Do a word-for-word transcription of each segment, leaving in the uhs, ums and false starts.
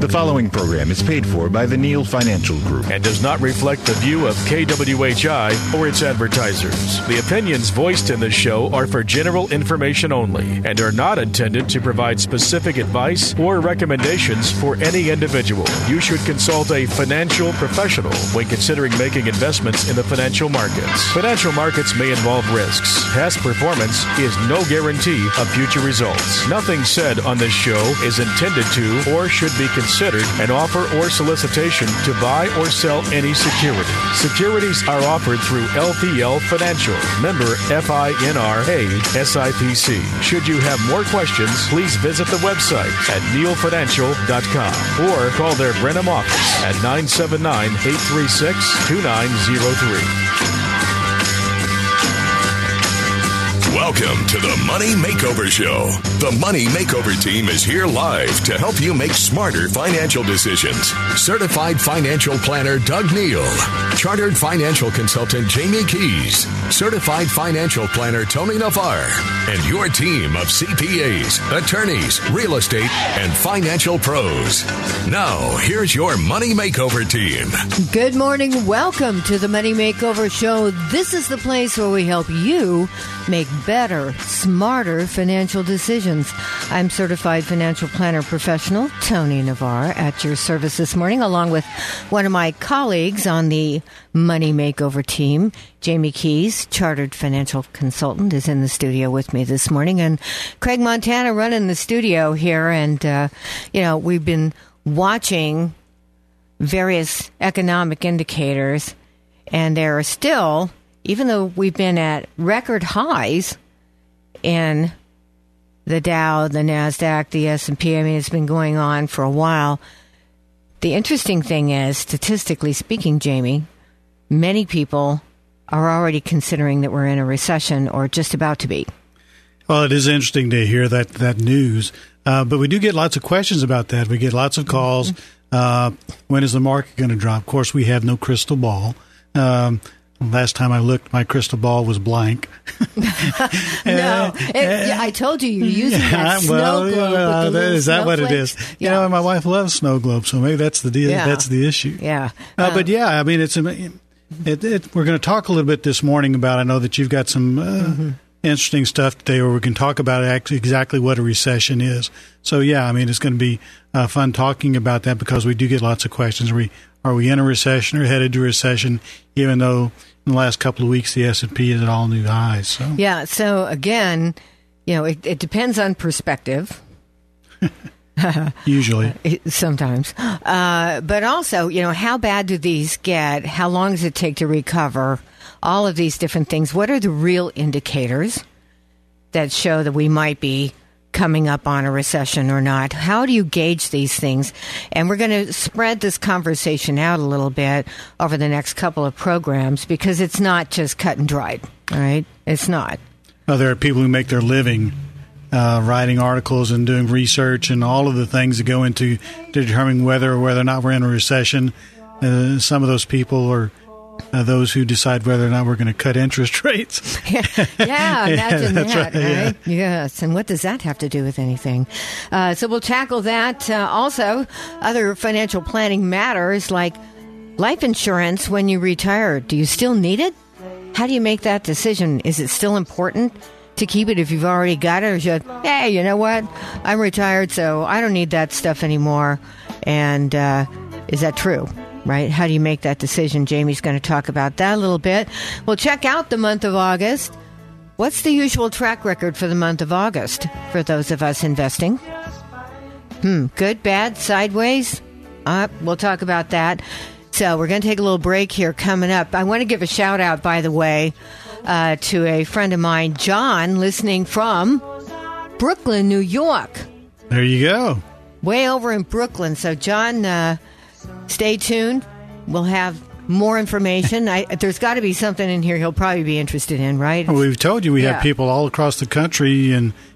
The following program is paid for by the Neal Financial Group and does not reflect the view of K W H I or its advertisers. The opinions voiced in this show are for general information only and are not intended to provide specific advice or recommendations for any individual. You should consult a financial professional when considering making investments in the financial markets. Financial markets may involve risks. Past performance is no guarantee of future results. Nothing said on this show is intended to or should be considered an offer or solicitation to buy or sell any security. Securities are offered through L P L Financial, member F I N R A S I P C. Should you have more questions, please visit the website at neal financial dot com or call their Brenham office at nine seven nine, eight three six, two nine zero three. Welcome to the Money Makeover Show. The Money Makeover team is here live to help you make smarter financial decisions. Certified financial planner Doug Neal, Chartered financial consultant Jamie Keys, Certified financial planner Tony Navarre, and your team of C P As, attorneys, real estate, and financial pros. Now, here's your Money Makeover team. Good morning. Welcome to the Money Makeover Show. This is the place where we help you make better, smarter financial decisions. I'm certified financial planner professional Tony Navarre at your service this morning, along with one of my colleagues on the Money Makeover team, Jamie Keys, chartered financial consultant, is in the studio with me this morning, and Craig Montana running the studio here. And uh, you know, we've been watching various economic indicators, and there are still, even though we've been at record highs in the Dow, the NASDAQ, the S and P, I mean, it's been going on for a while. The interesting thing is, statistically speaking, Jamie, many people are already considering that we're in a recession or just about to be. Well, it is interesting to hear that, that news, uh, but we do get lots of questions about that. We get lots of calls. Uh, when is the market going to drop? Of course, we have no crystal ball. Um Last time I looked, my crystal ball was blank. no, it, I told you you're using that snow well, globe. Yeah, with the that, is that what it snowflakes? is? Yeah. You know, my wife loves snow globes, so maybe that's the deal. Yeah. That's the issue. Yeah, uh, um, but yeah, I mean, it's. It, it, we're going to talk a little bit this morning about. I know that you've got some uh, mm-hmm. interesting stuff today, where we can talk about actually exactly what a recession is. So yeah, I mean, it's going to be uh, fun talking about that because we do get lots of questions. Are we are we in a recession or headed to a recession? Even though in the last couple of weeks, the S and P is at all new highs. So. Yeah. So again, you know, it, it depends on perspective. Usually. Sometimes. Uh, but also, you know, how bad do these get? How long does it take to recover? All of these different things. What are the real indicators that show that we might be coming up on a recession or not? How do you gauge these things? And we're going to spread this conversation out a little bit over the next couple of programs because it's not just cut and dried, all right? It's not. Well, there are people who make their living uh, writing articles and doing research and all of the things that go into determining whether or whether or not we're in a recession. Uh, some of those people are Uh, those who decide whether or not we're going to cut interest rates. yeah, yeah, imagine yeah, that, right, yeah. right? Yes, and what does that have to do with anything? Uh, so we'll tackle that. Uh, also, other financial planning matters like life insurance when you retire. Do you still need it? How do you make that decision? Is it still important to keep it if you've already got it? Or should, hey, you know what? I'm retired, so I don't need that stuff anymore. And uh, is that true? Right? How do you make that decision? Jamie's going to talk about that a little bit. We'll check out the month of August. What's the usual track record for the month of August for those of us investing? Hmm. Good, bad, sideways? Uh, we'll talk about that. So we're going to take a little break here coming up. I want to give a shout out, by the way, uh, to a friend of mine, John, listening from Brooklyn, New York. There you go. Way over in Brooklyn. So, John, uh, stay tuned. We'll have more information. I, there's got to be something in here he'll probably be interested in, right? Well, we've told you we Yeah. have people all across the country and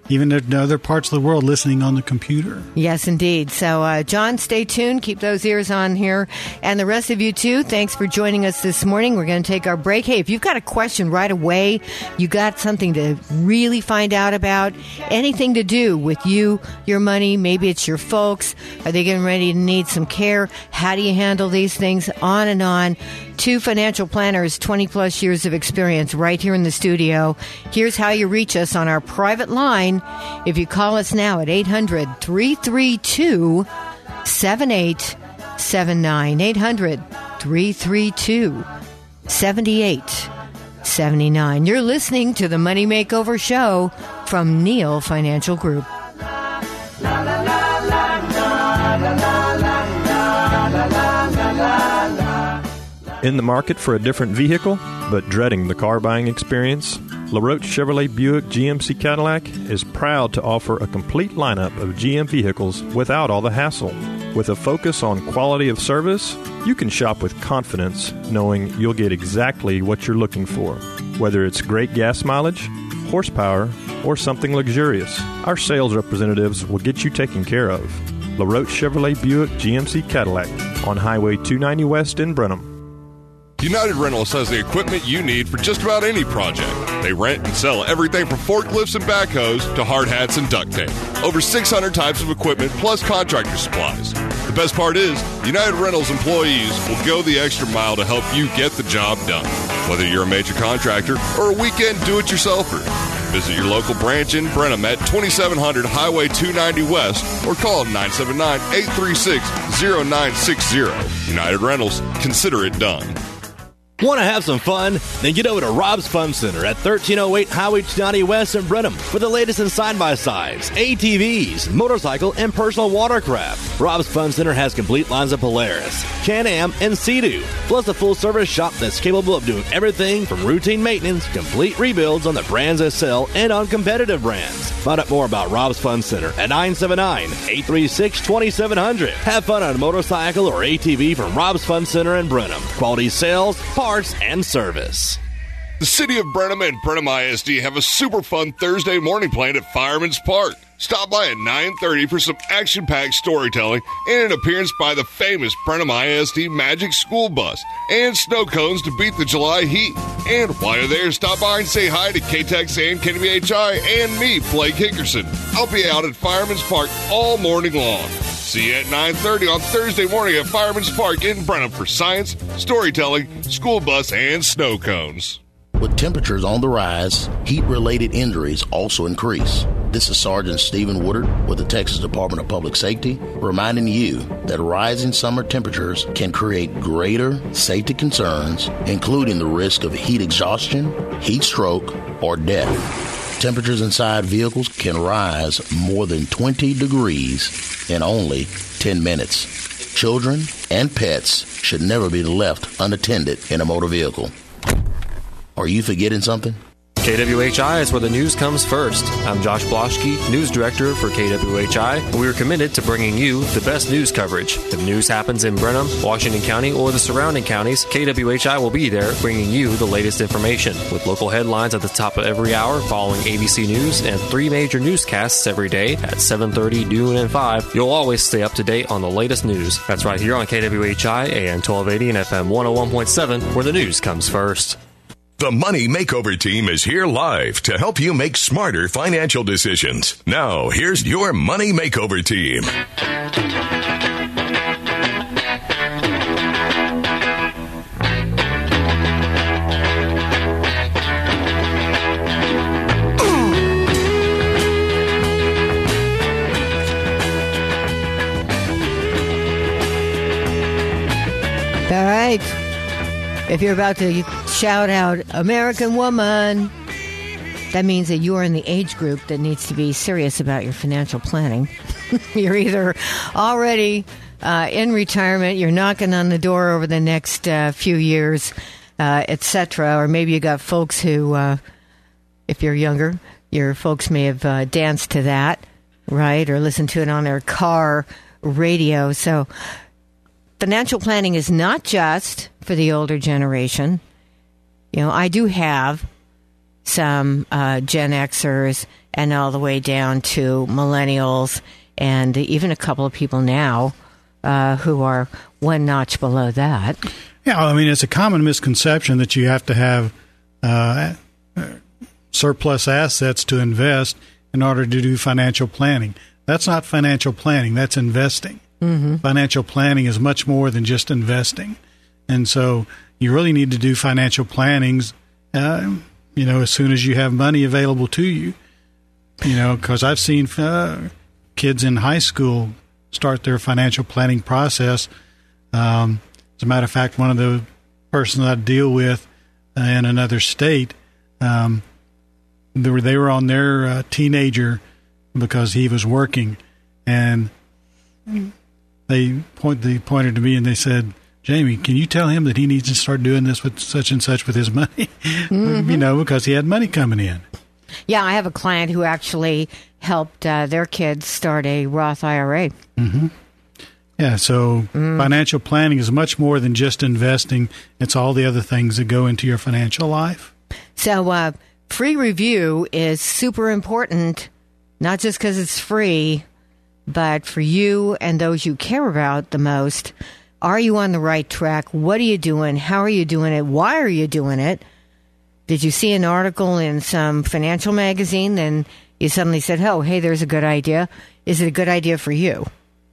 even in other parts of the world listening on the computer. Yes, indeed. So, uh, John, stay tuned. Keep those ears on here. And the rest of you, too, thanks for joining us this morning. We're going to take our break. Hey, if you've got a question right away, you got something to really find out about, anything to do with you, your money, maybe it's your folks, are they getting ready to need some care? How do you handle these things? On and on. Two financial planners, twenty-plus years of experience right here in the studio. Here's how you reach us on our private line. If you call us now at eight hundred, three three two, seven eight seven nine, eight hundred, three three two, seven eight seven nine. You're listening to the Money Makeover Show from Neal Financial Group. In the market for a different vehicle, but dreading the car buying experience? LaRoche Chevrolet Buick G M C Cadillac is proud to offer a complete lineup of G M vehicles without all the hassle. With a focus on quality of service, you can shop with confidence knowing you'll get exactly what you're looking for. Whether it's great gas mileage, horsepower, or something luxurious, our sales representatives will get you taken care of. LaRoche Chevrolet Buick G M C Cadillac on Highway two ninety West in Brenham. United Rentals has the equipment you need for just about any project. They rent and sell everything from forklifts and backhoes to hard hats and duct tape. Over six hundred types of equipment plus contractor supplies. The best part is, United Rentals employees will go the extra mile to help you get the job done. Whether you're a major contractor or a weekend do-it-yourselfer. Visit your local branch in Brenham at twenty-seven hundred Highway two ninety West or call nine seven nine, eight three six, zero nine six zero. United Rentals, consider it done. Want to have some fun? Then get over to Rob's Fun Center at thirteen oh eight Highway two ninety West in Brenham for the latest in side-by-sides, A T Vs, motorcycle, and personal watercraft. Rob's Fun Center has complete lines of Polaris, Can-Am, and Sea-Doo, plus a full-service shop that's capable of doing everything from routine maintenance, complete rebuilds on the brands that sell, and on competitive brands. Find out more about Rob's Fun Center at nine seven nine, eight three six, two seven zero zero. Have fun on a motorcycle or A T V from Rob's Fun Center in Brenham. Quality sales, parts, and service. The City of Brenham and Brenham I S D have a super fun Thursday morning planned at Fireman's Park. Stop by at nine thirty for some action-packed storytelling and an appearance by the famous Brenham I S D Magic School Bus and snow cones to beat the July heat. And while you're there, stop by and say hi to K-Tex and K W H I and me, Blake Hickerson. I'll be out at Fireman's Park all morning long. See you at nine thirty on Thursday morning at Fireman's Park in Brenham for science, storytelling, school bus, and snow cones. With temperatures on the rise, heat-related injuries also increase. This is Sergeant Stephen Woodard with the Texas Department of Public Safety, reminding you that rising summer temperatures can create greater safety concerns, including the risk of heat exhaustion, heat stroke, or death. Temperatures inside vehicles can rise more than twenty degrees in only ten minutes. Children and pets should never be left unattended in a motor vehicle. Are you forgetting something? K W H I is where the news comes first. I'm Josh Bloschke, News Director for K W H I, and we are committed to bringing you the best news coverage. If news happens in Brenham, Washington County, or the surrounding counties, K W H I will be there bringing you the latest information. With local headlines at the top of every hour following A B C News and three major newscasts every day at seven thirty, noon, and five, you'll always stay up to date on the latest news. That's right here on K W H I, A M twelve eighty and F M one oh one point seven, where the news comes first. The Money Makeover Team is here live to help you make smarter financial decisions. Now, here's your Money Makeover Team. All right. If you're about to shout out American Woman, that means that you are in the age group that needs to be serious about your financial planning. You're either already uh, in retirement, you're knocking on the door over the next uh, few years, uh, et cetera, or maybe you got folks who, uh, if you're younger, your folks may have uh, danced to that, right, or listened to it on their car radio. So financial planning is not just for the older generation. You know, I do have some uh, Gen Xers, and all the way down to millennials, and even a couple of people now uh, who are one notch below that. Yeah, I mean, it's a common misconception that you have to have uh, surplus assets to invest in order to do financial planning. That's not financial planning. That's investing. Mm-hmm. Financial planning is much more than just investing. And so you really need to do financial plannings, uh, you know, as soon as you have money available to you. You know, because I've seen uh, kids in high school start their financial planning process. Um, as a matter of fact, one of the persons I deal with uh, in another state, um, they were, they were on their uh, teenager because he was working, and they point they pointed to me and they said, "Jamie, can you tell him that he needs to start doing this with such and such with his money?" Mm-hmm. You know, because he had money coming in. Yeah, I have a client who actually helped uh, their kids start a Roth I R A. Mm-hmm. Yeah, so mm. financial planning is much more than just investing. It's all the other things that go into your financial life. So uh, free review is super important, not just because it's free, but for you and those you care about the most. Are you on the right track? What are you doing? How are you doing it? Why are you doing it? Did you see an article in some financial magazine and you suddenly said, oh, hey, there's a good idea. Is it a good idea for you?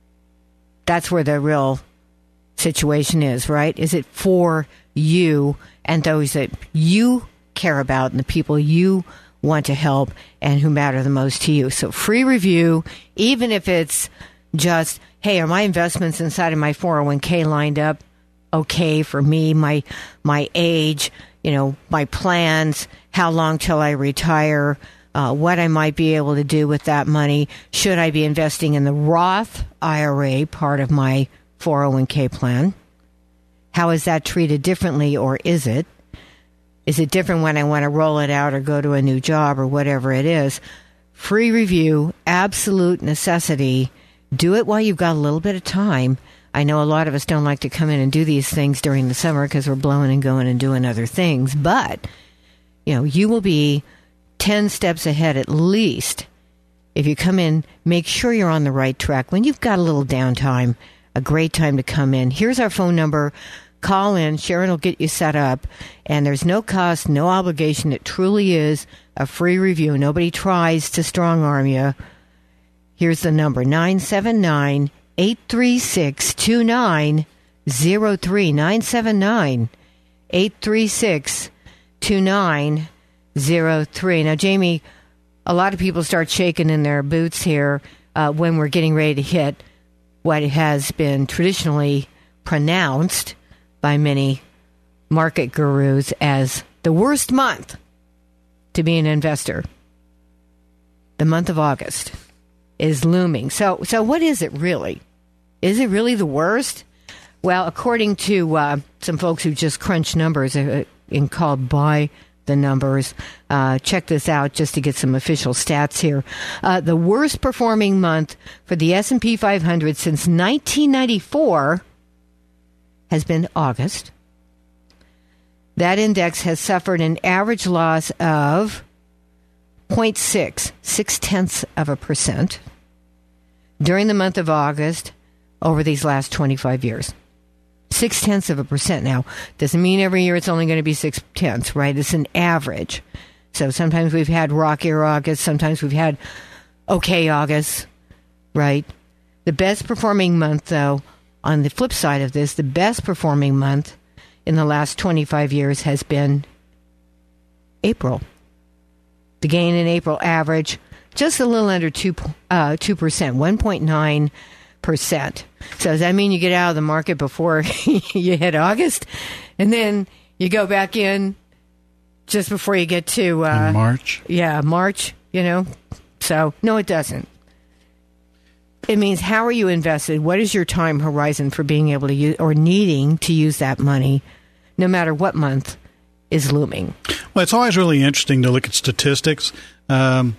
That's where the real situation is, right? Is it for you and those that you care about and the people you want to help and who matter the most to you? So free review, even if it's just, hey, are my investments inside of my four oh one k lined up okay for me, my my age, you know, my plans, how long till I retire, uh, what I might be able to do with that money. Should I be investing in the Roth I R A, part of my four oh one k plan? How is that treated differently, or is it? Is it different when I want to roll it out or go to a new job or whatever it is? Free review, absolute necessity. Do it while you've got a little bit of time. I know a lot of us don't like to come in and do these things during the summer because we're blowing and going and doing other things. But, you know, you will be ten steps ahead at least if you come in. Make sure you're on the right track. When you've got a little downtime, a great time to come in. Here's our phone number. Call in. Sharon will get you set up. And there's no cost, no obligation. It truly is a free review. Nobody tries to strong-arm you. Here's the number, nine seven nine, eight three six, two nine zero three, nine seven nine, eight three six, two nine zero three. Now, Jamie, a lot of people start shaking in their boots here uh, when we're getting ready to hit what has been traditionally pronounced by many market gurus as the worst month to be an investor. The month of August is looming. So, so what is it really? Is it really the worst? Well, according to uh, some folks who just crunch numbers uh, and called by the numbers, uh, check this out just to get some official stats here. Uh, the worst performing month for the S and P five hundred since nineteen ninety-four has been August. That index has suffered an average loss of zero point six, six-tenths of a percent during the month of August over these last twenty-five years. Six-tenths of a percent. Now, doesn't mean every year it's only going to be six-tenths, right? It's an average. So sometimes we've had rockier August, sometimes we've had okay August, right? The best performing month, though, on the flip side of this, the best performing month in the last twenty-five years has been April. The gain in April average just a little under two uh, two percent, one point nine percent. So does that mean you get out of the market before you hit August, and then you go back in just before you get to uh, in March? Yeah, March. You know, so no, it doesn't. It means how are you invested? What is your time horizon for being able to use or needing to use that money, no matter what month is looming? Well, it's always really interesting to look at statistics. Um,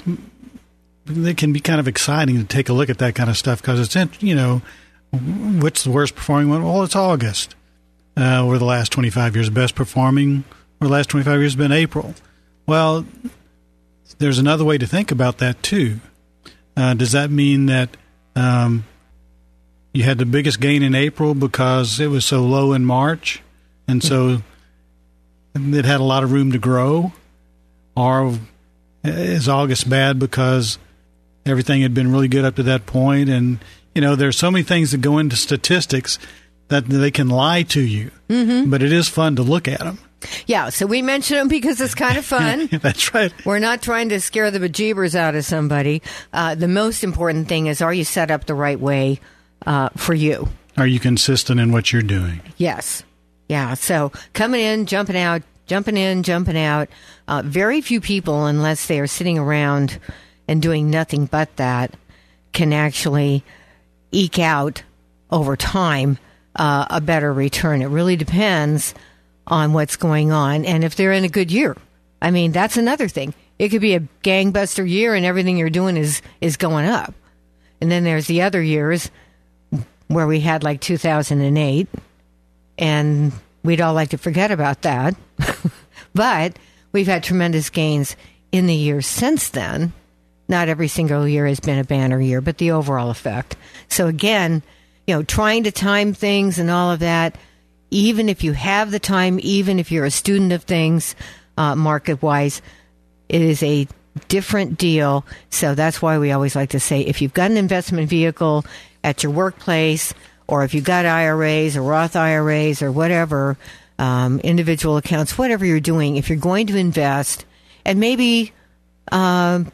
they can be kind of exciting to take a look at that kind of stuff because it's, in, you know, what's the worst performing one? Well, it's August uh, over the last twenty-five years. The best performing over the last twenty-five years has been April. Well, there's another way to think about that, too. Uh, does that mean that um, you had the biggest gain in April because it was so low in March, and so it had a lot of room to grow? Or is August bad because everything had been really good up to that point? And, you know, there's so many things that go into statistics that they can lie to you. Mm-hmm. But it is fun to look at them. Yeah, so we mention them because it's kind of fun. That's right. We're not trying to scare the bejeebers out of somebody. Uh, the most important thing is, are you set up the right way uh, for you? Are you consistent in what you're doing? Yes. Yeah, so coming in, jumping out, jumping in, jumping out. Uh, very few people, unless they are sitting around and doing nothing but that, can actually eke out over time uh, a better return. It really depends on what's going on, and if they're in a good year. I mean, that's another thing. It could be a gangbuster year and everything you're doing is, is going up. And then there's the other years where we had like two thousand eight, and we'd all like to forget about that. But we've had tremendous gains in the years since then. Not every single year has been a banner year, but the overall effect. So again, you know, trying to time things and all of that, even if you have the time, even if you're a student of things, uh, market-wise, it is a different deal. So that's why we always like to say, if you've got an investment vehicle at your workplace, or if you've got I R As or Roth I R As or whatever, um, individual accounts, whatever you're doing, if you're going to invest, and maybe um,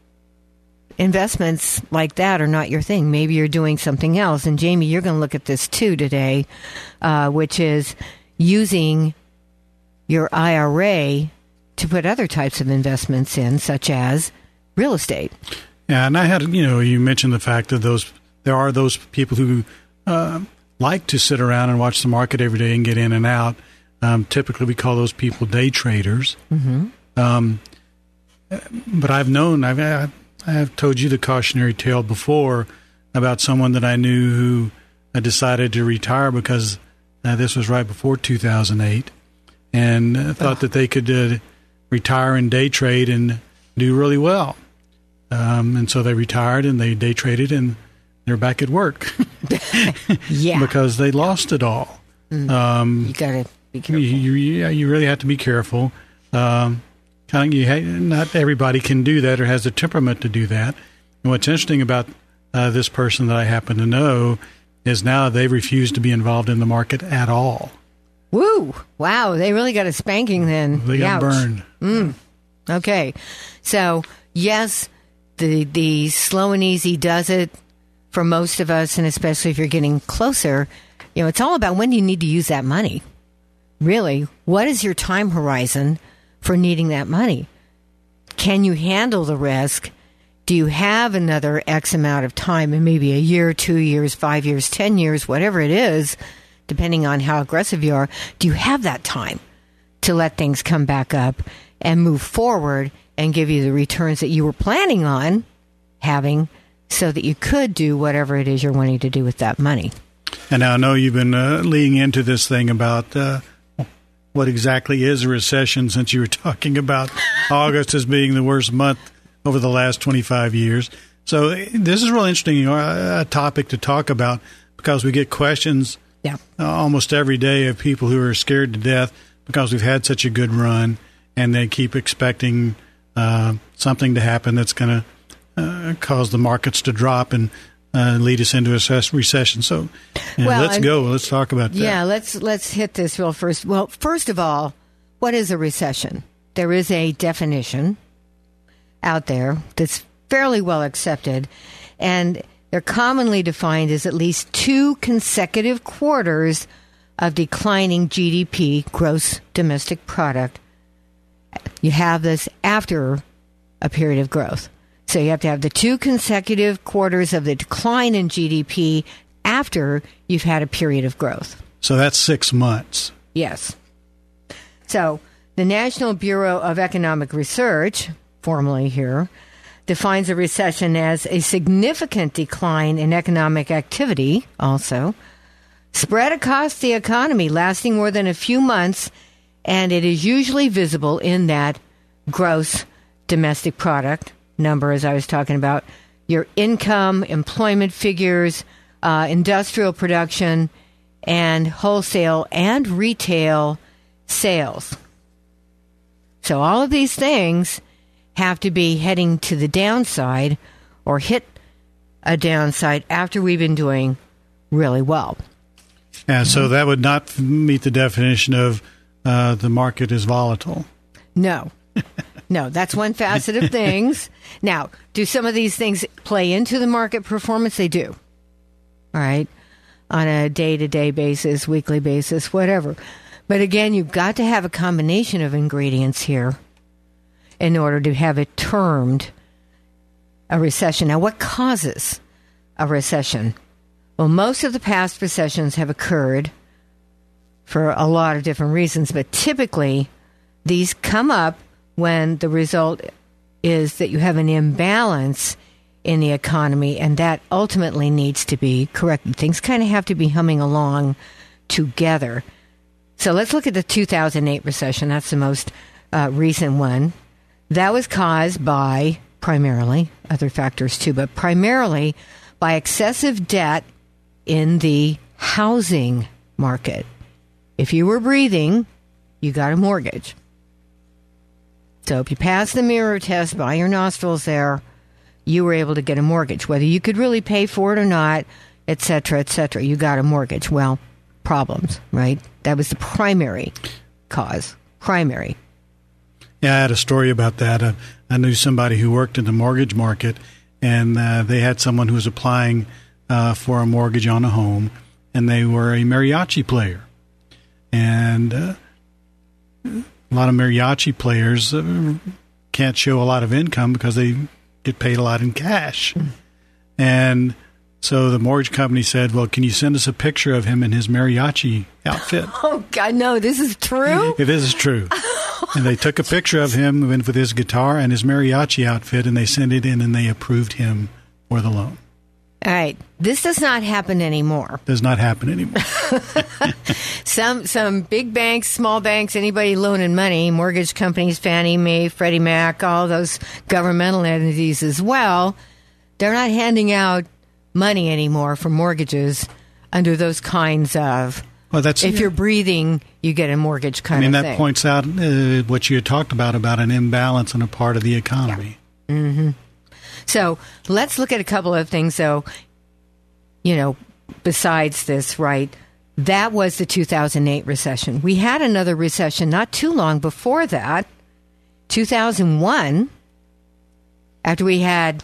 investments like that are not your thing. Maybe you're doing something else. And Jamie, you're going to look at this too today, uh, which is using your I R A to put other types of investments in, such as real estate. Yeah, and I had, you know, you mentioned the fact that those there are those people who uh, like to sit around and watch the market every day and get in and out. Um, typically, we call those people day traders. Mm-hmm. Um, but I've known, I've, I have told you the cautionary tale before about someone that I knew who uh, decided to retire because uh, this was right before two thousand eight, and uh, thought oh. that they could uh, retire and day trade and do really well. Um, and so they retired and they day traded and they're back at work. Yeah. Because they lost it all. Mm. Um, you got to be careful. You, you, you really have to be careful. Um, kind of, you ha- not everybody can do that or has the temperament to do that. And what's interesting about uh, this person that I happen to know is now they refuse to be involved in the market at all. Woo! Wow, they really got a spanking then. They got Ouch. burned. Mm. Okay. So, yes, the the slow and easy does it for most of us, and especially if you're getting closer. You know, it's all about when do you need to use that money. Really, what is your time horizon for needing that money? Can you handle the risk? Do you have another X amount of time, and maybe a year, two years, five years, ten years, whatever it is, depending on how aggressive you are, do you have that time to let things come back up and move forward and give you the returns that you were planning on having so that you could do whatever it is you're wanting to do with that money? And now I know you've been uh, leading into this thing about uh, what exactly is a recession, since you were talking about August as being the worst month over the last twenty-five years. So this is really interesting, you know, a, a topic to talk about, because we get questions yeah. uh, almost every day of people who are scared to death because we've had such a good run, and they keep expecting uh, something to happen that's going to uh, cause the markets to drop and uh, lead us into a recession. So you know, well, let's and, go. Let's talk about that. Yeah, let's let's hit this real first. Well, first of all, what is a recession? There is a definition out there that's fairly well accepted, and they're commonly defined as at least two consecutive quarters of declining G D P, gross domestic product. You have this after a period of growth. So you have to have the two consecutive quarters of the decline in G D P after you've had a period of growth. So that's six months. Yes. So the National Bureau of Economic Research, formerly here, defines a recession as a significant decline in economic activity, also, spread across the economy lasting more than a few months, and it is usually visible in that gross domestic product number, as I was talking about, your income, employment figures, uh, industrial production, and wholesale and retail sales. So all of these things have to be heading to the downside or hit a downside after we've been doing really well. Yeah, so that would not meet the definition of uh, the market is volatile. No. No, that's one facet of things. Now, do some of these things play into the market performance? They do. All right. On a day-to-day basis, weekly basis, whatever. But again, you've got to have a combination of ingredients here in order to have it termed a recession. Now, what causes a recession? Well, most of the past recessions have occurred for a lot of different reasons, but typically these come up when the result is that you have an imbalance in the economy, and that ultimately needs to be corrected. Things kind of have to be humming along together. So let's look at the two thousand eight recession. That's the most uh, recent one. That was caused by, primarily, other factors too, but primarily by excessive debt in the housing market. If you were breathing, you got a mortgage. So if you passed the mirror test by your nostrils there, you were able to get a mortgage. Whether you could really pay for it or not, et cetera, et cetera, you got a mortgage. Well, problems, right? That was the primary cause. Primary. Yeah, I had a story about that. Uh, I knew somebody who worked in the mortgage market, and uh, they had someone who was applying uh, for a mortgage on a home, and they were a mariachi player. And uh, a lot of mariachi players uh, can't show a lot of income because they get paid a lot in cash. Mm. And so the mortgage company said, well, can you send us a picture of him in his mariachi outfit? Oh, God, no, this is true? This is true. And they took a picture of him with his guitar and his mariachi outfit, and they sent it in, and they approved him for the loan. All right. This does not happen anymore. Does not happen anymore. some some big banks, small banks, anybody loaning money, mortgage companies, Fannie Mae, Freddie Mac, all those governmental entities as well, they're not handing out money anymore for mortgages under those kinds of, well, that's, if you're breathing, you get a mortgage kind of thing. I mean, of that thing. points out uh, what you had talked about, about an imbalance in a part of the economy. Yeah. Mm-hmm. So let's look at a couple of things, though, you know, besides this, right? That was the two thousand eight recession. We had another recession not too long before that, two thousand one, after we had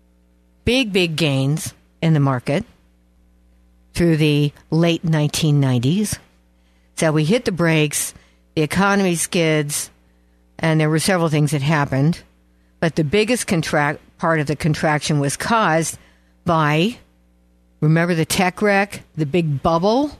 big, big gains in the market through the late nineteen nineties. So we hit the brakes, the economy skids, and there were several things that happened. But the biggest contract part of the contraction was caused by, remember the tech wreck, the big bubble?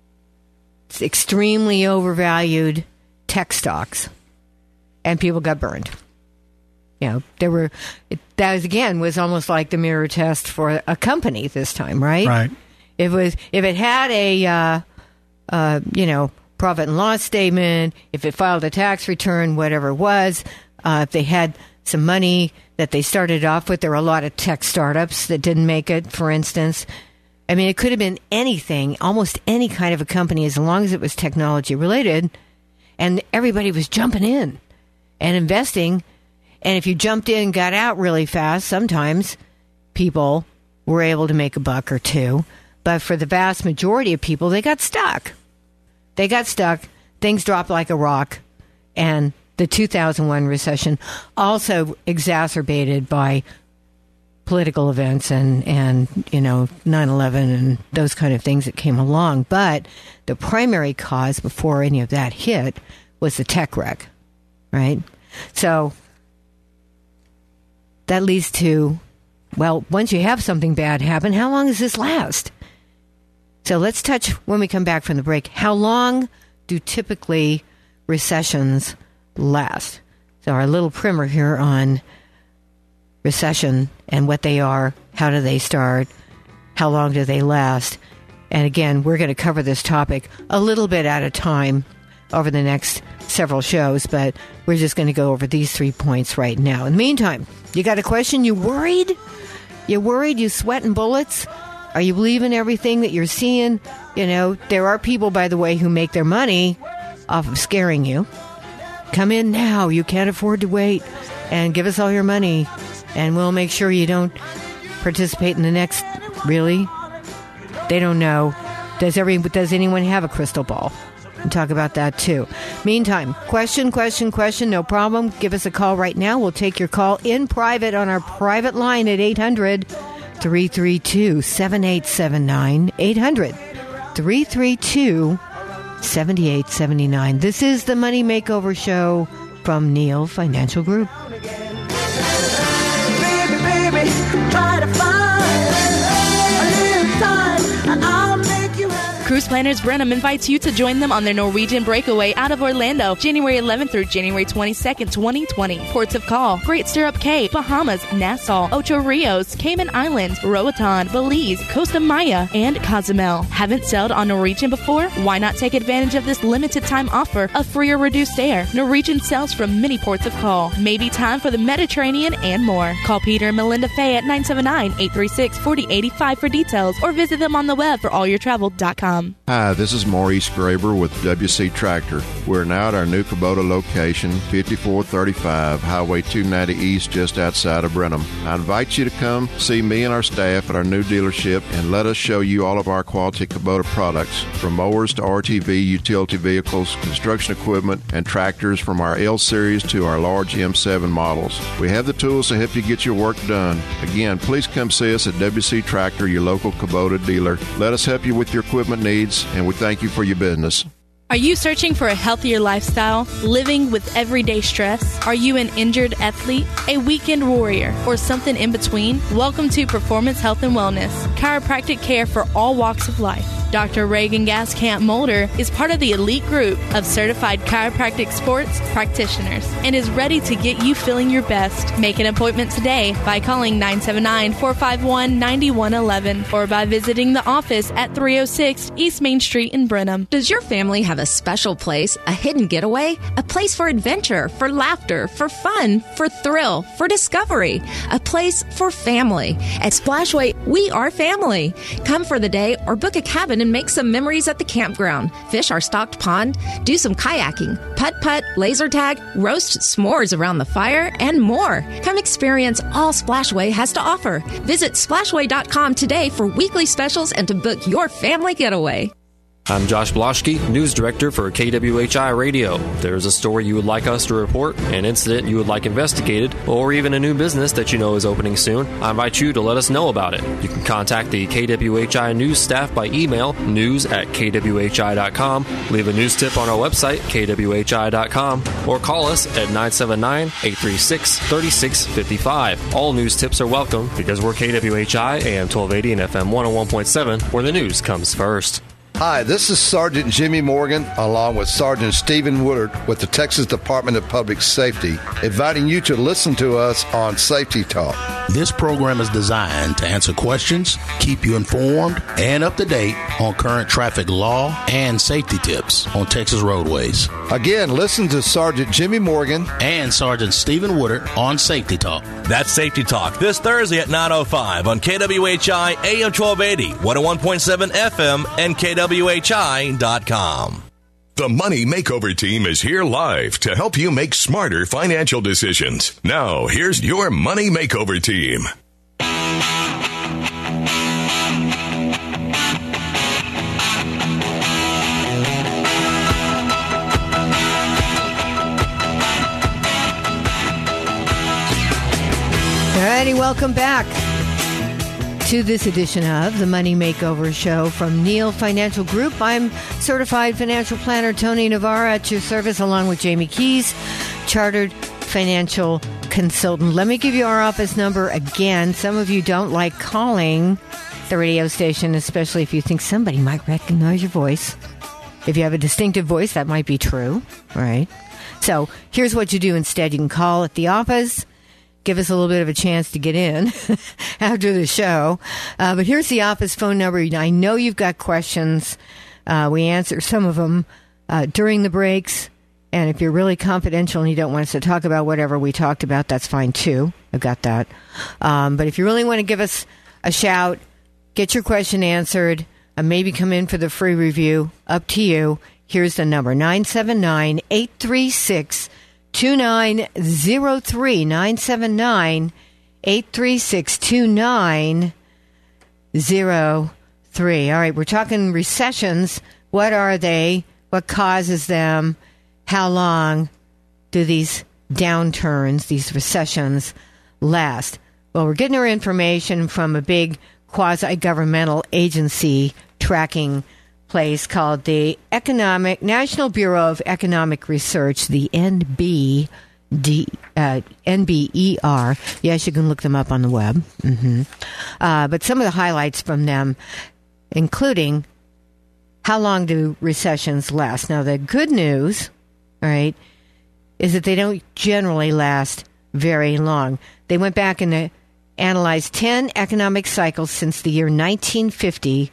It's extremely overvalued tech stocks. And people got burned. You know, there were, it, that was, again, was almost like the mirror test for a company this time, right? Right. It was, if it had a, uh, uh, you know, profit and loss statement, if it filed a tax return, whatever it was, uh, if they had some money that they started off with. There were a lot of tech startups that didn't make it, for instance. I mean, it could have been anything, almost any kind of a company, as long as it was technology related. And everybody was jumping in and investing. And if you jumped in and got out really fast, sometimes people were able to make a buck or two. But for the vast majority of people, they got stuck. They got stuck. Things dropped like a rock. And the two thousand one recession, also exacerbated by political events and, and you know, nine eleven and those kind of things that came along. But the primary cause before any of that hit was the tech wreck, right? So that leads to, well, once you have something bad happen, how long does this last? So let's touch, when we come back from the break, how long do typically recessions last? So our little primer here on recession and what they are, how do they start, how long do they last? And again, we're going to cover this topic a little bit at a time over the next several shows, but we're just going to go over these three points right now. In the meantime, you got a question? You worried? You worried? You sweating bullets? Are you believing everything that you're seeing? You know, there are people, by the way, who make their money off of scaring you. Come in now. You can't afford to wait. And give us all your money, and we'll make sure you don't participate in the next. Really? They don't know. Does every does anyone have a crystal ball? We'll talk about that too. Meantime, question, question, question, no problem. Give us a call right now. We'll take your call in private on our private line at eight hundred, three three two, seven eight seven nine. eight hundred, three three two, seven eight seven nine. This is the Money Makeover Show from Neal Financial Group. Baby, baby, try to find a little time, and I'll make you happy. Cruise Planners Brenham invites you to join them on their Norwegian breakaway out of Orlando, January eleventh through January twenty-second, twenty twenty. Ports of call: Great Stirrup Cay, Bahamas, Nassau, Ocho Rios, Cayman Islands, Roatan, Belize, Costa Maya, and Cozumel. Haven't sailed on Norwegian before? Why not take advantage of this limited time offer of free or reduced air? Norwegian sails from many ports of call. Maybe time for the Mediterranean and more. Call Peter and Melinda Fay at nine seven nine, eight three six, four zero eight five for details, or visit them on the web for all your travel dot com. Hi, this is Maurice Graber with W C Tractor. We're now at our new Kubota location, fifty-four thirty-five Highway two ninety East, just outside of Brenham. I invite you to come see me and our staff at our new dealership and let us show you all of our quality Kubota products, from mowers to R T V, utility vehicles, construction equipment, and tractors from our L Series to our large M seven models. We have the tools to help you get your work done. Again, please come see us at W C Tractor, your local Kubota dealer. Let us help you with your equipment needs, and we thank you for your business. Are you searching for a healthier lifestyle, living with everyday stress? Are you an injured athlete, a weekend warrior, or something in between? Welcome to Performance Health and Wellness, chiropractic care for all walks of life. Doctor Reagan Gaskamp Mulder is part of the elite group of certified chiropractic sports practitioners and is ready to get you feeling your best. Make an appointment today by calling nine seven nine, four five one, nine one one one or by visiting the office at three oh six East Main Street in Brenham. Does your family have a special place, a hidden getaway, a place for adventure, for laughter, for fun, for thrill, for discovery, a place for family? At Splashway, we are family. Come for the day or book a cabin and make some memories at the campground. Fish our stocked pond, do some kayaking, putt-putt, laser tag, roast s'mores around the fire, and more. Come experience all Splashway has to offer. Visit splashway dot com today for weekly specials and to book your family getaway. I'm Josh Bloschke, News Director for K W H I Radio. If there's a story you would like us to report, an incident you would like investigated, or even a new business that you know is opening soon, I invite you to let us know about it. You can contact the K W H I News staff by email, news at k w h i dot com, leave a news tip on our website, k w h i dot com, or call us at nine seven nine, eight three six, three six five five. All news tips are welcome because we're K W H I, A M twelve eighty and F M one oh one point seven, where the news comes first. Hi, this is Sergeant Jimmy Morgan, along with Sergeant Stephen Woodard with the Texas Department of Public Safety, inviting you to listen to us on Safety Talk. This program is designed to answer questions, keep you informed and up to date on current traffic law and safety tips on Texas roadways. Again, listen to Sergeant Jimmy Morgan and Sergeant Stephen Woodard on Safety Talk. That's Safety Talk this Thursday at nine oh five on K W H I A M twelve eighty, one oh one point seven F M, and K W H I dot com. The Money Makeover Team is here live to help you make smarter financial decisions. Now, here's your Money Makeover Team. Alrighty, welcome back to this edition of the Money Makeover Show from Neal Financial Group. I'm certified financial planner Tony Navarra at your service, along with Jamie Keys, chartered financial consultant. Let me give you our office number again. Some of you don't like calling the radio station, especially if you think somebody might recognize your voice. If you have a distinctive voice, that might be true, right? So here's what you do instead. You can call at the office. Give us a little bit of a chance to get in after the show. Uh, but here's the office phone number. I know you've got questions. Uh, we answer some of them uh, during the breaks. And if you're really confidential and you don't want us to talk about whatever we talked about, that's fine too. I've got that. Um, but if you really want to give us a shout, get your question answered, and maybe come in for the free review, up to you. Here's the number, nine seven nine, eight three six, two nine zero three, nine seven nine, eight three six, two nine zero three. All right, we're talking recessions. What are they? What causes them? How long do these downturns, these recessions, last? Well, we're getting our information from a big quasi-governmental agency tracking place called the Economic National Bureau of Economic Research, the N B D, uh, N B E R. Yes, you can look them up on the web. Mm-hmm. Uh, but some of the highlights from them, including how long do recessions last? Now, the good news, all right, is that they don't generally last very long. They went back and uh, analyzed ten economic cycles since the year nineteen fifty,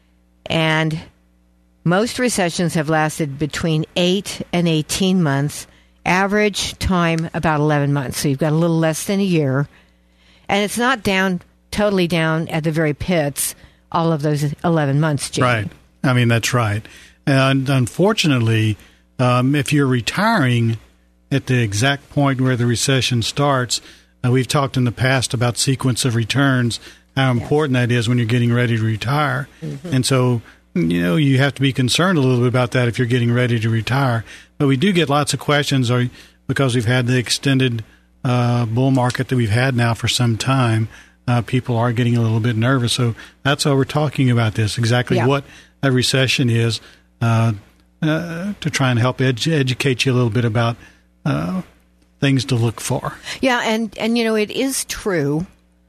and most recessions have lasted between eight and eighteen months. Average time about eleven months. So you've got a little less than a year. And it's not down, totally down at the very pits, all of those eleven months, Jamie. Right. I mean, that's right. And unfortunately, um, if you're retiring at the exact point where the recession starts, uh, we've talked in the past about sequence of returns, how important that is when you're getting ready to retire. Mm-hmm. And so, you know, you have to be concerned a little bit about that if you're getting ready to retire. But we do get lots of questions or, because we've had the extended uh, bull market that we've had now for some time. Uh, people are getting a little bit nervous. So that's why we're talking about this, exactly yeah. what a recession is, uh, uh, to try and help edu- educate you a little bit about uh, things to look for. Yeah, and, and, you know, it is true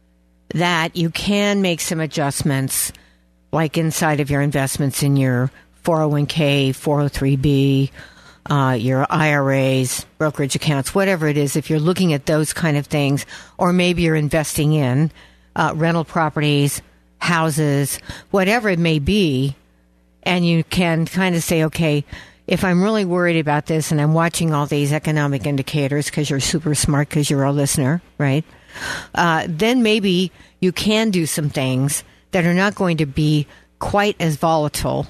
that you can make some adjustments, like inside of your investments in your four oh one k, four oh three b, uh, your I R As, brokerage accounts, whatever it is, if you're looking at those kind of things, or maybe you're investing in uh, rental properties, houses, whatever it may be, and you can kind of say, okay, if I'm really worried about this and I'm watching all these economic indicators because you're super smart because you're a listener, right? Uh, then maybe you can do some things that are not going to be quite as volatile,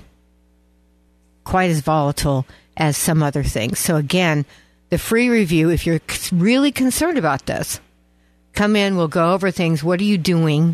quite as volatile as some other things. So again, the free review, if you're really concerned about this, come in, we'll go over things. What are you doing?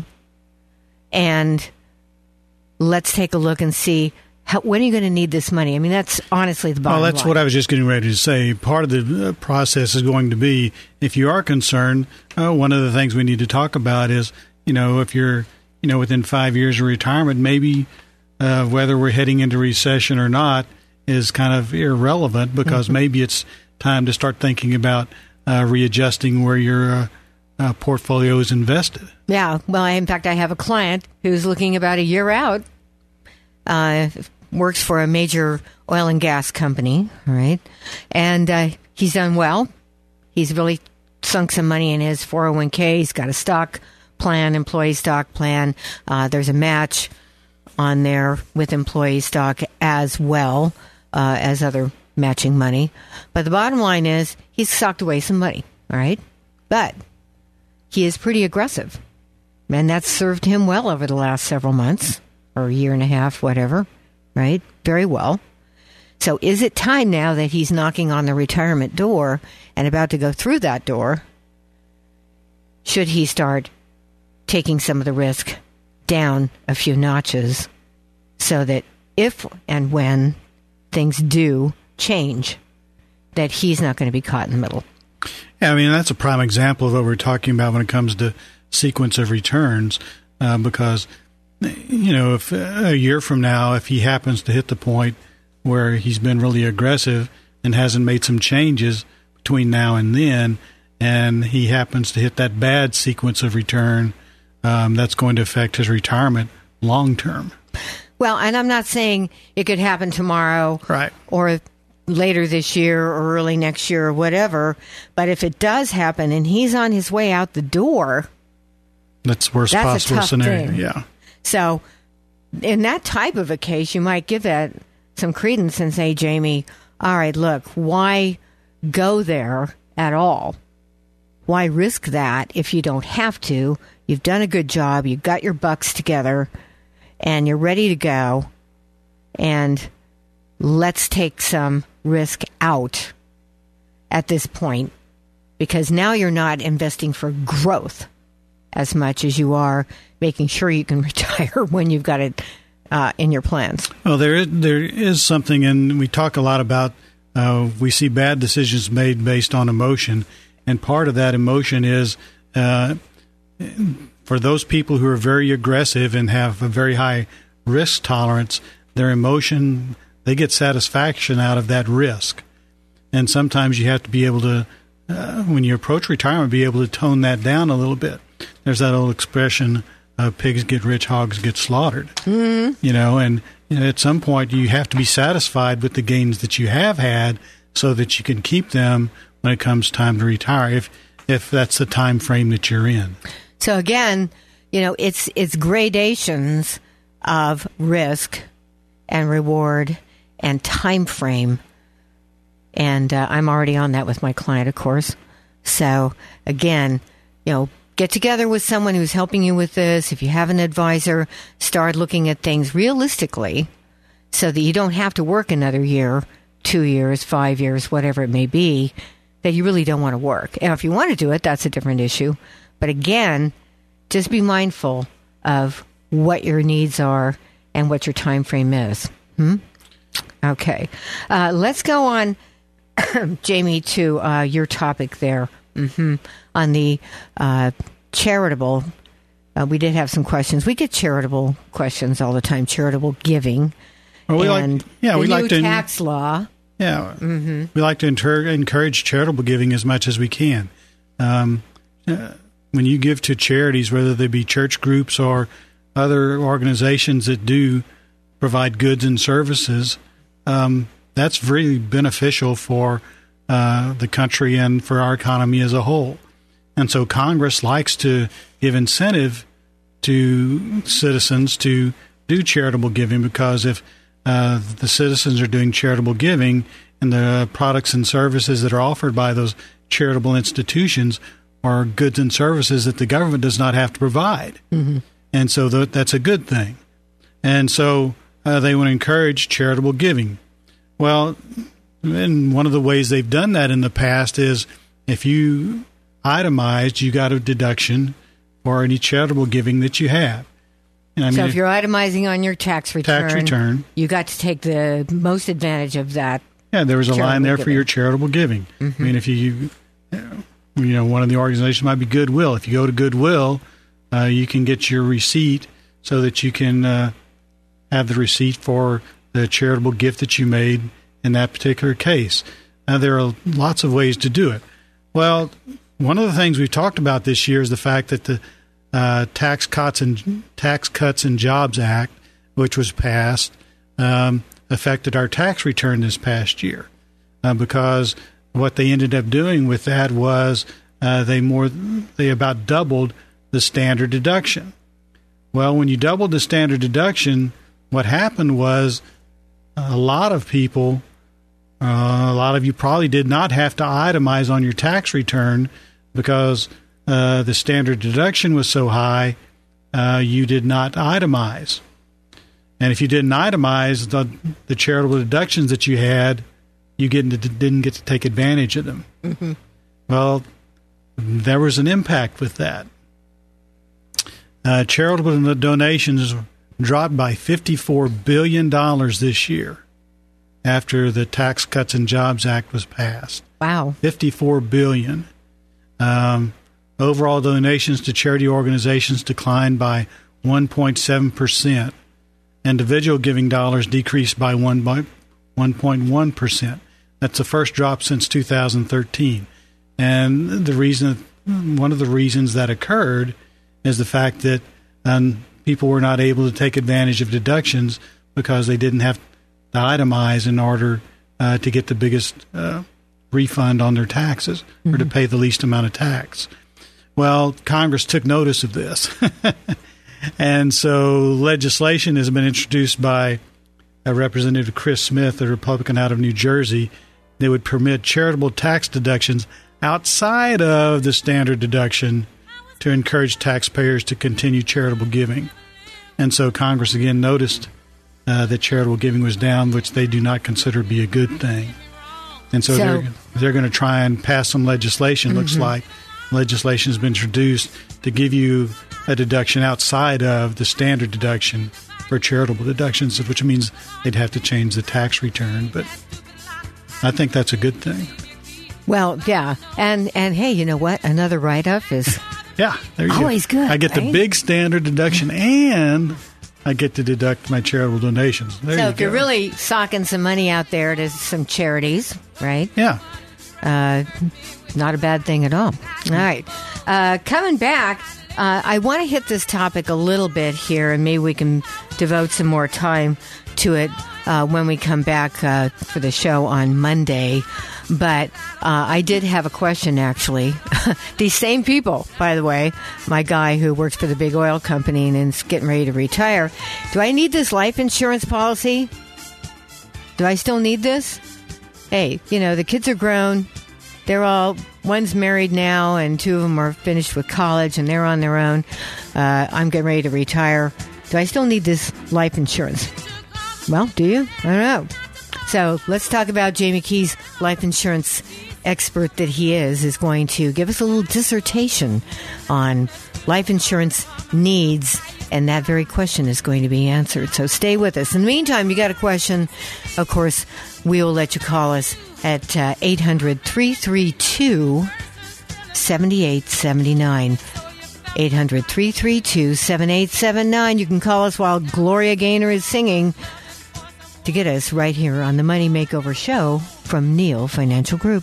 And let's take a look and see, how, when are you going to need this money? I mean, that's honestly the bottom line. Well, that's line. What I was just getting ready to say. Part of the process is going to be, if you are concerned, uh, one of the things we need to talk about is, you know, if you're, you know, within five years of retirement, maybe uh, whether we're heading into recession or not is kind of irrelevant, because mm-hmm. maybe it's time to start thinking about uh, readjusting where your uh, uh, portfolio is invested. Yeah. Well, I, in fact, I have a client who's looking about a year out, uh, works for a major oil and gas company, all right? And uh, he's done well. He's really sunk some money in his four oh one k. He's got a stock plan, employee stock plan. Uh, there's a match on there with employee stock as well uh, as other matching money. But the bottom line is he's socked away some money, all right? But he is pretty aggressive. And that's served him well over the last several months or a year and a half, whatever, right? Very well. So is it time now that he's knocking on the retirement door and about to go through that door? Should he start taking some of the risk down a few notches so that if and when things do change, that he's not going to be caught in the middle? Yeah, I mean, that's a prime example of what we're talking about when it comes to sequence of returns, uh, because, you know, if a year from now, if he happens to hit the point where he's been really aggressive and hasn't made some changes between now and then, and he happens to hit that bad sequence of return, um, that's going to affect his retirement long term. Well, and I'm not saying it could happen tomorrow, right, or later this year or early next year or whatever, but if it does happen and he's on his way out the door, that's the worst that's possible a tough scenario. Thing. Yeah. So in that type of a case, you might give that some credence and say, Jamie, all right, look, why go there at all? Why risk that if you don't have to? You've done a good job. You've got your bucks together and you're ready to go. And let's take some risk out at this point, because now you're not investing for growth as much as you are making sure you can retire when you've got it uh, in your plans. Well, there is, there is something, and we talk a lot about uh, we see bad decisions made based on emotion, and part of that emotion is uh, for those people who are very aggressive and have a very high risk tolerance, their emotion, they get satisfaction out of that risk. And sometimes you have to be able to, uh, when you approach retirement, be able to tone that down a little bit. There's that old expression, uh, pigs get rich, hogs get slaughtered. Mm-hmm. You know, and you know, at some point you have to be satisfied with the gains that you have had so that you can keep them when it comes time to retire, if if that's the time frame that you're in. So again, you know, it's it's gradations of risk and reward and time frame. And uh, I'm already on that with my client, of course. So again, you know, get together with someone who's helping you with this. If you have an advisor, start looking at things realistically so that you don't have to work another year, two years, five years, whatever it may be, that you really don't want to work. And if you want to do it, that's a different issue. But again, just be mindful of what your needs are and what your time frame is. Hmm? Okay. Uh, let's go on, Jamie, to uh, your topic there. Mm-hmm. On the uh, charitable, uh, we did have some questions. We get charitable questions all the time, charitable giving. Well, we and like, yeah, the we new like to tax law. Yeah, mm-hmm. we like to inter- encourage charitable giving as much as we can. Um, uh, when you give to charities, whether they be church groups or other organizations that do provide goods and services, um, that's really beneficial for uh, the country and for our economy as a whole. And so Congress likes to give incentive to citizens to do charitable giving, because if uh, the citizens are doing charitable giving and the products and services that are offered by those charitable institutions are goods and services that the government does not have to provide. Mm-hmm. And so th- that's a good thing. And so uh, they want to encourage charitable giving. Well, and one of the ways they've done that in the past is if you itemized, you got a deduction for any charitable giving that you have. And I so mean, if you're itemizing on your tax return, tax return, you got to take the most advantage of that. Yeah, there was a line there giving. for your charitable giving. Mm-hmm. I mean, if you, you know, one of the organizations might be Goodwill. If you go to Goodwill, uh, you can get your receipt so that you can uh, have the receipt for the charitable gift that you made in that particular case. Now, there are lots of ways to do it. Well, one of the things we've talked about this year is the fact that the uh, Tax Cuts and Tax Cuts and Jobs Act, which was passed, um, affected our tax return this past year, uh, because what they ended up doing with that was uh, they more they about doubled the standard deduction. Well, when you doubled the standard deduction, what happened was a lot of people, uh, a lot of you probably did not have to itemize on your tax return because uh, the standard deduction was so high, uh, you did not itemize. And if you didn't itemize, the, the charitable deductions that you had, you get, didn't get to take advantage of them. Mm-hmm. Well, there was an impact with that. Uh, charitable donations dropped by fifty-four billion dollars this year after the Tax Cuts and Jobs Act was passed. Wow. fifty-four billion dollars. Um, overall donations to charity organizations declined by one point seven percent. Individual giving dollars decreased by one point one percent. That's the first drop since two thousand thirteen. And the reason, one of the reasons that occurred is the fact that um, people were not able to take advantage of deductions because they didn't have to itemize in order uh, to get the biggest uh, refund on their taxes, mm-hmm. or to pay the least amount of tax. Well, Congress took notice of this. And so legislation has been introduced by uh, Representative Chris Smith, a Republican out of New Jersey, they would permit charitable tax deductions outside of the standard deduction to encourage taxpayers to continue charitable giving. And so Congress again noticed uh, that charitable giving was down, which they do not consider to be a good thing. And so, so they're, they're going to try and pass some legislation, mm-hmm. looks like. Legislation has been introduced to give you a deduction outside of the standard deduction for charitable deductions, which means they'd have to change the tax return. But I think that's a good thing. Well, yeah. And, and hey, you know what? Another write-up is yeah, there you always go. good. I get right? the big standard deduction and I get to deduct my charitable donations. There so you if go. You're really socking some money out there to some charities, right? Yeah. Uh, not a bad thing at all. All right. Uh, coming back, uh, I want to hit this topic a little bit here, and maybe we can devote some more time to it uh, when we come back uh, for the show on Monday. But uh, I did have a question, actually. These same people, by the way, my guy who works for the big oil company and is getting ready to retire. Do I need this life insurance policy? Do I still need this? Hey, you know, the kids are grown. They're all, one's married now, and two of them are finished with college, and they're on their own. Uh, I'm getting ready to retire. Do I still need this life insurance? Well, do you? I don't know. So let's talk about Jamie Key's life insurance expert that he is, is going to give us a little dissertation on life insurance needs, and that very question is going to be answered. So stay with us. In the meantime, you got a question, of course, we will let you call us at uh, eight hundred, three three two, seven eight seven nine. eight hundred, three three two, seven eight seven nine. You can call us while Gloria Gaynor is singing to get us right here on the Money Makeover Show from Neal Financial Group.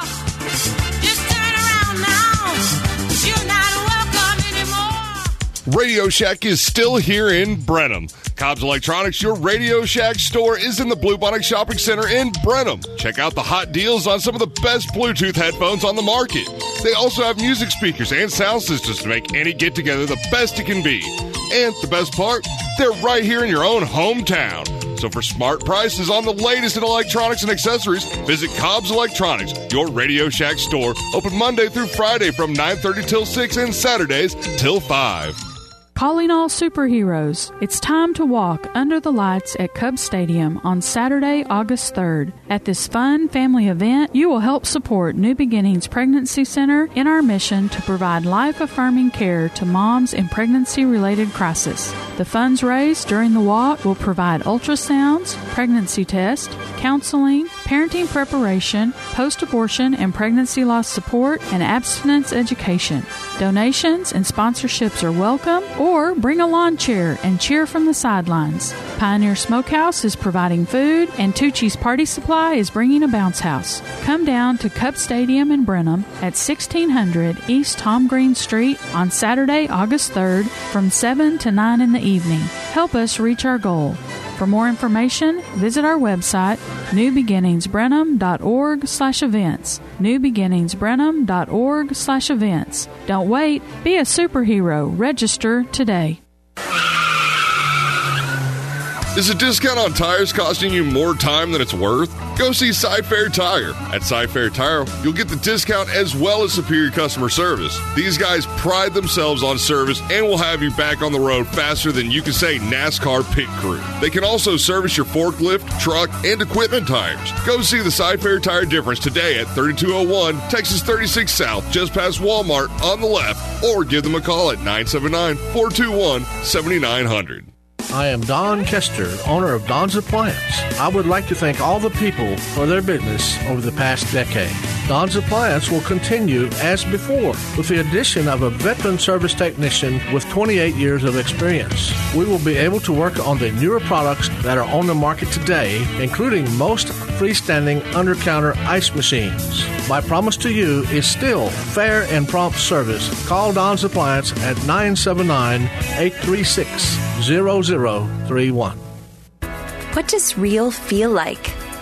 Radio Shack is still here in Brenham. Cobb's Electronics, your Radio Shack store, is in the Bluebonic Shopping Center in Brenham. Check out the hot deals on some of the best Bluetooth headphones on the market. They also have music speakers and sound systems to make any get-together the best it can be. And the best part, they're right here in your own hometown. So for smart prices on the latest in electronics and accessories, visit Cobb's Electronics, your Radio Shack store, open Monday through Friday from nine thirty till six and Saturdays till five. Calling all superheroes, it's time to walk under the lights at Cub Stadium on Saturday, August third. At this fun family event, you will help support New Beginnings Pregnancy Center in our mission to provide life-affirming care to moms in pregnancy-related crisis. The funds raised during the walk will provide ultrasounds, pregnancy tests, counseling, parenting preparation, post-abortion and pregnancy loss support, and abstinence education. Donations and sponsorships are welcome, or bring a lawn chair and cheer from the sidelines. Pioneer Smokehouse is providing food, and Tucci's Party Supply is bringing a bounce house. Come down to Cub Stadium in Brenham at sixteen hundred East Tom Green Street on Saturday, August third from seven to nine in the evening. Help us reach our goal. For more information, visit our website, new beginnings brenham dot org slash events. new beginnings brenham dot org slash events. Don't wait. Be a superhero. Register today. Is a discount on tires costing you more time than it's worth? Go see Cy-Fair Tire. At Cy-Fair Tire, you'll get the discount as well as superior customer service. These guys pride themselves on service and will have you back on the road faster than you can say NASCAR pit crew. They can also service your forklift, truck, and equipment tires. Go see the Cy-Fair Tire difference today at thirty-two oh one Texas thirty-six South, just past Walmart on the left, or give them a call at nine seven nine, four two one, seven nine zero zero. I am Don Kester, owner of Don's Appliance. I would like to thank all the people for their business over the past decade. Don's Appliance will continue as before with the addition of a veteran service technician with twenty-eight years of experience. We will be able to work on the newer products that are on the market today, including most freestanding under-counter ice machines. My promise to you is still fair and prompt service. Call Don's Appliance at nine seven nine, eight three six, zero zero three one. What does real feel like?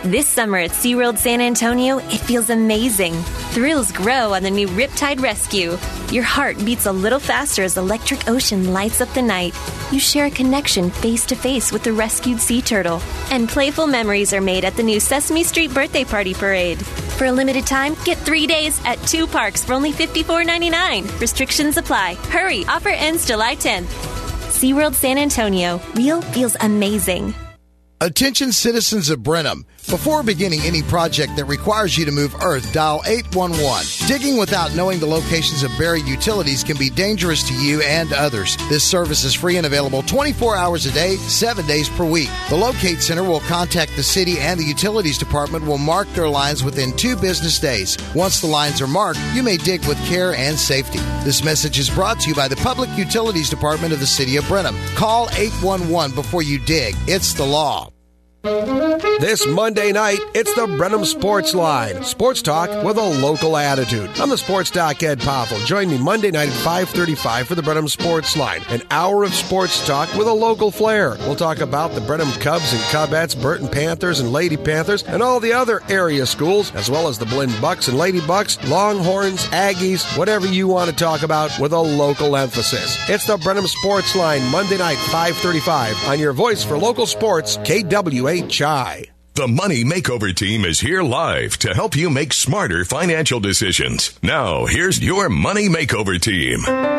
This summer at SeaWorld San Antonio, it feels amazing. Thrills grow on the new Riptide Rescue. Your heart beats a little faster as Electric Ocean lights up the night. You share a connection face-to-face with the rescued sea turtle. And playful memories are made at the new Sesame Street Birthday Party Parade. For a limited time, get three days at two parks for only fifty-four ninety-nine. Restrictions apply. Hurry, offer ends July tenth. SeaWorld San Antonio. Real feels amazing. Attention citizens of Brenham. Before beginning any project that requires you to move earth, dial eight one one. Digging without knowing the locations of buried utilities can be dangerous to you and others. This service is free and available twenty-four hours a day, seven days per week. The Locate Center will contact the city and the utilities department will mark their lines within two business days. Once the lines are marked, you may dig with care and safety. This message is brought to you by the Public Utilities Department of the City of Brenham. Call eight one one before you dig. It's the law. This Monday night, it's the Brenham Sports Line. Sports talk with a local attitude. I'm the sports doc, Ed Poffel. Join me Monday night at five thirty-five for the Brenham Sports Line. An hour of sports talk with a local flair. We'll talk about the Brenham Cubs and Cubettes, Burton Panthers and Lady Panthers, and all the other area schools, as well as the Blinn Bucks and Lady Bucks, Longhorns, Aggies, whatever you want to talk about with a local emphasis. It's the Brenham Sports Line, Monday night, five thirty-five, on your voice for local sports, K W H I. The Money Makeover Team is here live to help you make smarter financial decisions. Now, here's your Money Makeover Team.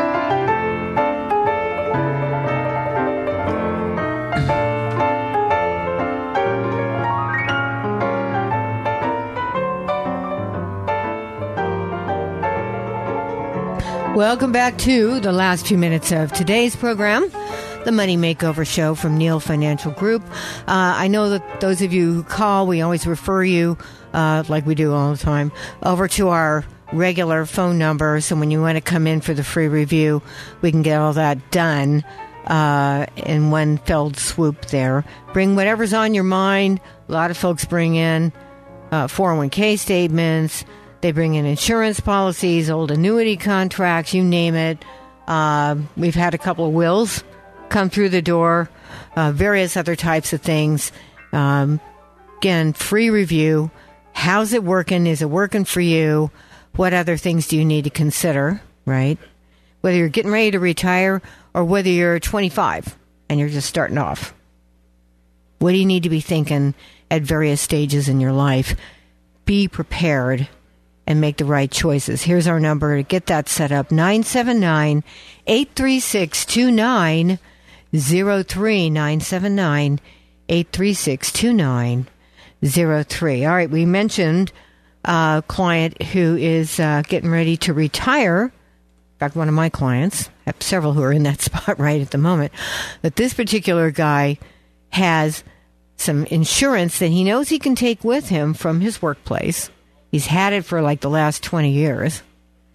Welcome back to the last few minutes of today's program, the Money Makeover Show from Neal Financial Group. Uh, I know that those of you who call, we always refer you, uh, like we do all the time, over to our regular phone number. So when you want to come in for the free review, we can get all that done uh, in one fell swoop there. Bring whatever's on your mind. A lot of folks bring in uh, four oh one k statements. They bring in insurance policies, old annuity contracts, you name it. Uh, we've had a couple of wills come through the door, uh, various other types of things. Um, again, free review. How's it working? Is it working for you? What other things do you need to consider, right? Whether you're getting ready to retire or whether you're twenty-five and you're just starting off. What do you need to be thinking at various stages in your life? Be prepared and make the right choices. Here's our number to get that set up, nine seven nine, eight three six, two nine zero three, nine seven nine, eight three six, two nine zero three. All right, we mentioned a client who is uh, getting ready to retire. In fact, one of my clients, I have several who are in that spot right at the moment, but this particular guy has some insurance that he knows he can take with him from his workplace. He's had it for like the last twenty years.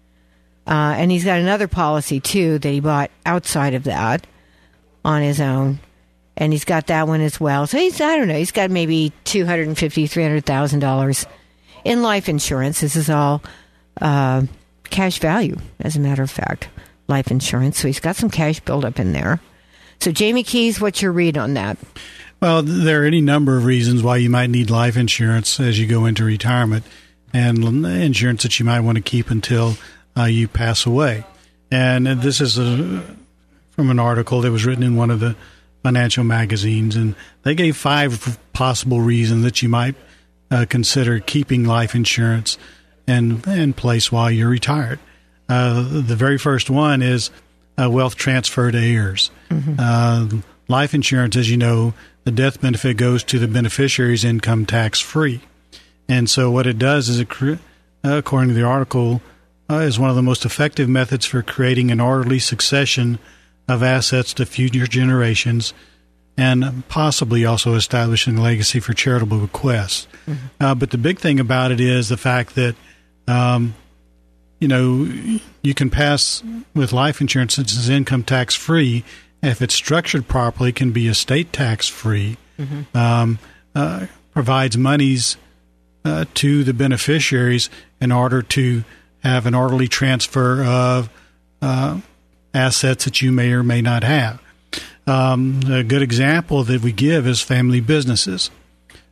Uh, and he's got another policy, too, that he bought outside of that on his own. And he's got that one as well. So he's, I don't know, he's got maybe two hundred fifty thousand dollars, three hundred thousand dollars in life insurance. This is all uh, cash value, as a matter of fact, life insurance. So he's got some cash buildup in there. So, Jamie Keys, what's your read on that? Well, there are any number of reasons why you might need life insurance as you go into retirement, and insurance that you might want to keep until uh, you pass away. And this is a, from an article that was written in one of the financial magazines, and they gave five possible reasons that you might uh, consider keeping life insurance in, in place while you're retired. Uh, the very first one is uh, wealth transfer to heirs. Mm-hmm. Uh, life insurance, as you know, the death benefit goes to the beneficiary's income tax free. And so what it does is, it, according to the article, uh, is one of the most effective methods for creating an orderly succession of assets to future generations, and possibly also establishing a legacy for charitable bequests. Mm-hmm. Uh, but the big thing about it is the fact that, um, you know, you can pass with life insurance since it's income tax free. If it's structured properly, it can be estate tax free. Mm-hmm. Um, uh, provides monies Uh, to the beneficiaries in order to have an orderly transfer of uh, assets that you may or may not have. Um, a good example that we give is family businesses.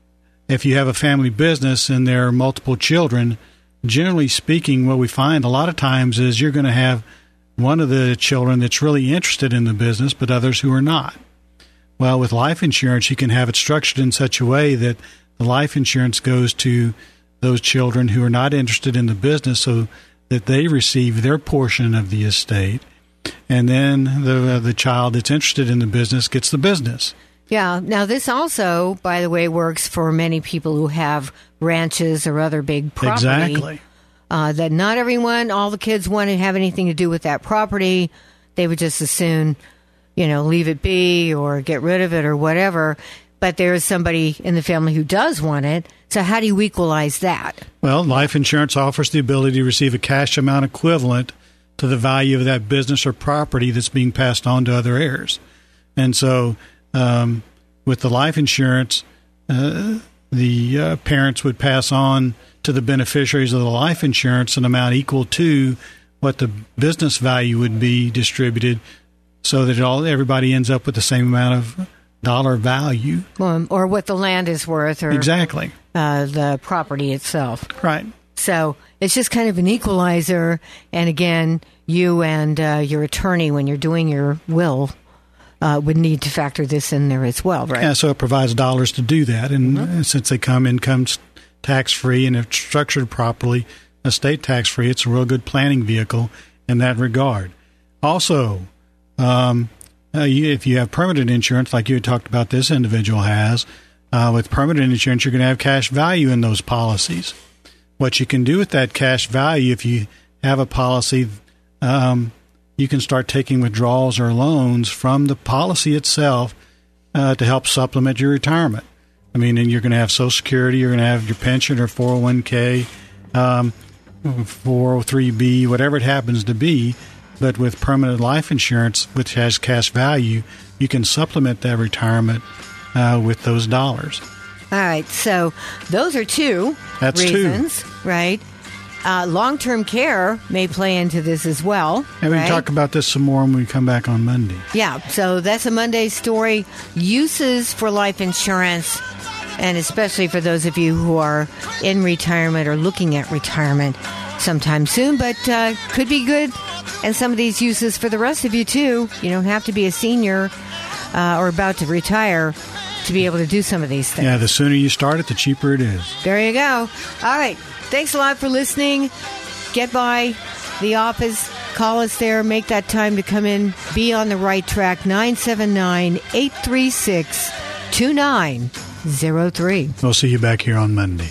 if you have a family business and there are multiple children, generally speaking, what we find a lot of times is you're going to have one of the children that's really interested in the business, but others who are not. Well, with life insurance, you can have it structured in such a way that the life insurance goes to those children who are not interested in the business so that they receive their portion of the estate. And then the uh, the child that's interested in the business gets the business. Yeah. Now, this also, by the way, works for many people who have ranches or other big property. Exactly. Uh, that not everyone, all the kids want to have anything to do with that property. They would just as soon, you know, leave it be or get rid of it or whatever. But there is somebody in the family who does want it. So how do you equalize that? Well, life insurance offers the ability to receive a cash amount equivalent to the value of that business or property that's being passed on to other heirs. And so um, with the life insurance, uh, the uh, parents would pass on to the beneficiaries of the life insurance an amount equal to what the business value would be distributed, so that it all everybody ends up with the same amount of dollar value. Um, or what the land is worth. Or Exactly. Uh, the property itself. Right. So it's just kind of an equalizer. And again, you and uh, your attorney, when you're doing your will, uh, would need to factor this in there as well, right? Yeah, so it provides dollars to do that. And mm-hmm. since they come income tax-free and if structured properly, estate tax-free, it's a real good planning vehicle in that regard. Also, um, uh, you, if you have permanent insurance, like you had talked about this individual has, uh, with permanent insurance, you're going to have cash value in those policies. What you can do with that cash value, if you have a policy, um, you can start taking withdrawals or loans from the policy itself uh, to help supplement your retirement. I mean, and you're going to have Social Security, you're going to have your pension or four oh one k, um, four oh three b, whatever it happens to be. But with permanent life insurance, which has cash value, you can supplement that retirement uh, with those dollars. All right. So those are two That's reasons, two. right? Uh, long-term care may play into this as well. And we right? can talk about this some more when we come back on Monday. Yeah. So that's a Monday story. Uses for life insurance. And especially for those of you who are in retirement or looking at retirement sometime soon, but uh, could be good. And some of these uses for the rest of you, too. You don't have to be a senior uh, or about to retire to be able to do some of these things. Yeah, the sooner you start it, the cheaper it is. There you go. All right. Thanks a lot for listening. Get by the office. Call us there. Make that time to come in. Be on the right track. nine seven nine, eight three six, two nine zero three. We'll see you back here on Monday.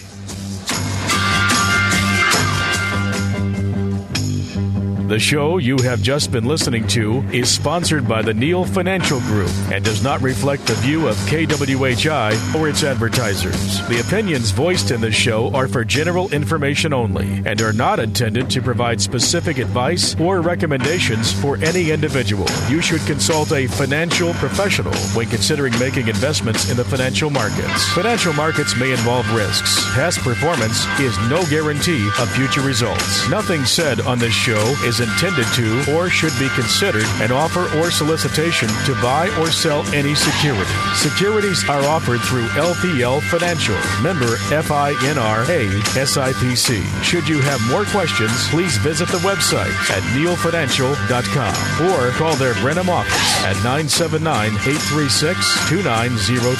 The show you have just been listening to is sponsored by the Neal Financial Group and does not reflect the view of K W H I or its advertisers. The opinions voiced in this show are for general information only and are not intended to provide specific advice or recommendations for any individual. You should consult a financial professional when considering making investments in the financial markets. Financial markets may involve risks. Past performance is no guarantee of future results. Nothing said on this show is intended to or should be considered an offer or solicitation to buy or sell any security. Securities are offered through L P L Financial, member F I N R A S I P C. Should you have more questions, please visit the website at neal financial dot com or call their Brenham office at nine seven nine, eight three six, two nine zero.